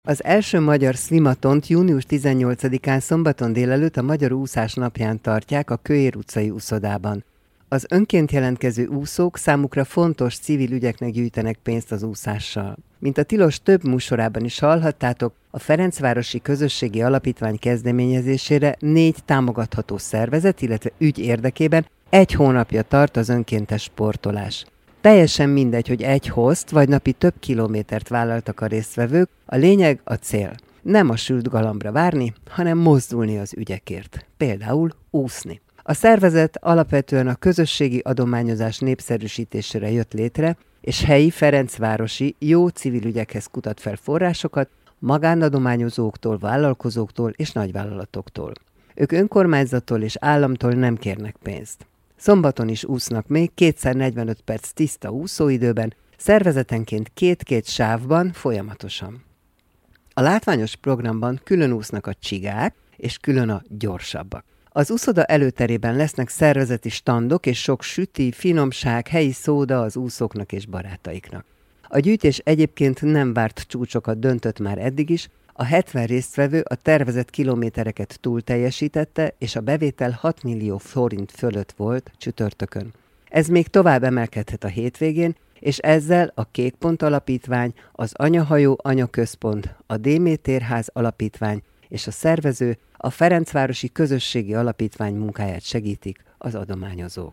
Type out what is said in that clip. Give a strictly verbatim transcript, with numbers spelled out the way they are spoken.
Az első magyar szlimatont június tizennyolcadikán szombaton délelőtt a Magyar Úszás napján tartják a Kőér utcai úszodában. Az önként jelentkező úszók számukra fontos civil ügyeknek gyűjtenek pénzt az úszással. Mint a Tilos több műsorában is hallhattátok, a Ferencvárosi Közösségi Alapítvány kezdeményezésére négy támogatható szervezet, illetve ügy érdekében egy hónapja tart az önkéntes sportolás. Teljesen mindegy, hogy egy hozt vagy napi több kilométert vállaltak a résztvevők, a lényeg a cél. Nem a sült galambra várni, hanem mozdulni az ügyekért. Például úszni. A szervezet alapvetően a közösségi adományozás népszerűsítésére jött létre, és helyi ferencvárosi jó civil ügyekhez kutat fel forrásokat magánadományozóktól, vállalkozóktól és nagyvállalatoktól. Ők önkormányzattól és államtól nem kérnek pénzt. Szombaton is úsznak még kétszer negyvenöt perc tiszta úszóidőben, szervezetenként két-két sávban folyamatosan. A látványos programban külön úsznak a csigák, és külön a gyorsabbak. Az úszoda előterében lesznek szervezeti standok és sok süti, finomság, helyi szóda az úszóknak és barátaiknak. A gyűjtés egyébként nem várt csúcsokat döntött már eddig is, a hetven résztvevő a tervezett kilométereket túl teljesítette, és a bevétel hat millió forint fölött volt csütörtökön. Ez még tovább emelkedhet a hétvégén, és ezzel a Kékpont Alapítvány, az Anyahajó Anyaközpont, a Démétérház Alapítvány és a szervező, a Ferencvárosi Közösségi Alapítvány munkáját segítik az adományozók.